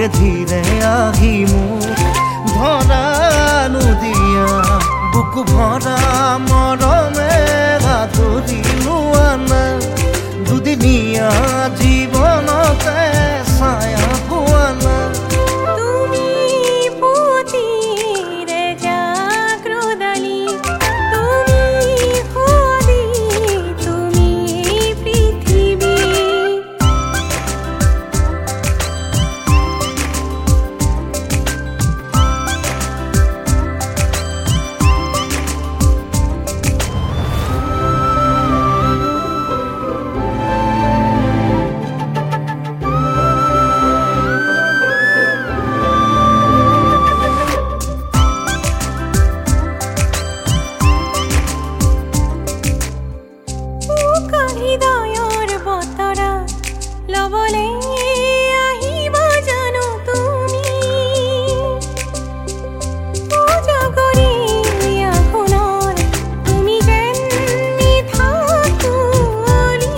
ধীৰে ধীৰে আহি মোক ধৰানো দিয়া বুকু ভৰা মৰমে আদৰি লোৱা না দুদিনীয়া জীৱনতে ছায়া পোৱা না হৃদয়ৰ বতৰা লবলে আহিব জানো তুমি জগৰী আখোনৰ তুমি যেন মিঠা কুঁৱলী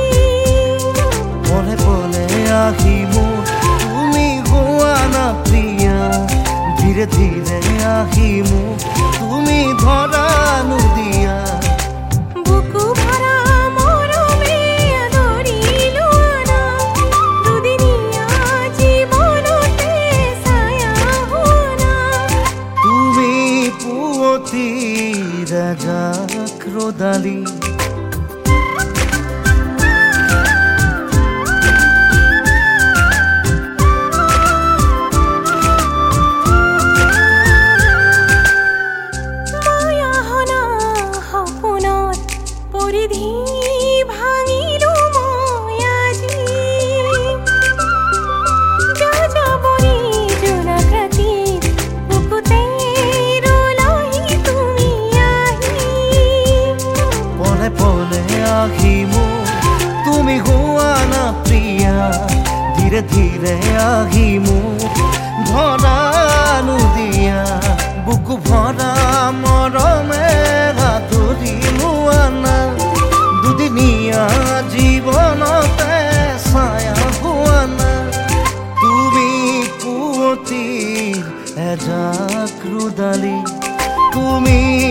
পলে পলে আহি মোক তুমি গোৱা না প্ৰিয়া ধীৰে ধীৰে আহি মোক তুমি ধৰানো দিয়া বুকু ভৰা মৰমে আদৰি লোৱা না দুদিনীয়া জীৱনতে ছায়া হোৱা না তুমি পুৱতি ৰাজাক ৰদালি পৰিধি ভাঙিলো মই আজি যাযাবৰী জোনাক ৰাতিৰ বুকুতে ৰুলাহি তুমি আহি পলে পলে আহি মোক তুমি হোৱা না প্ৰিয়া ধীৰে ধীৰে আহি মোক ধৰানো দিয়া বুকু ভৰা মৰমে আদৰি লোৱা না দুদিনীয়া জীৱনতে ছায়া হোৱা না তুমি পুৱতিৰ এজাক ৰুদালি তুমি